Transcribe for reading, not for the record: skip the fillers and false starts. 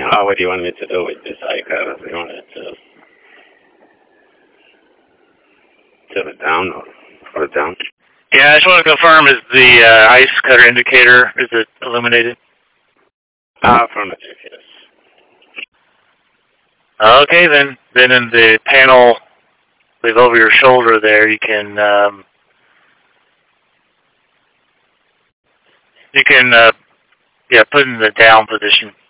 what do you want me to do with this icon? Do you want it to tilt it down or put it down? Yeah, I just want to confirm, is the ice cutter indicator, is it illuminated? Affirmative, yes. Okay, then in the panel, leave over your shoulder there, you can put it in the down position.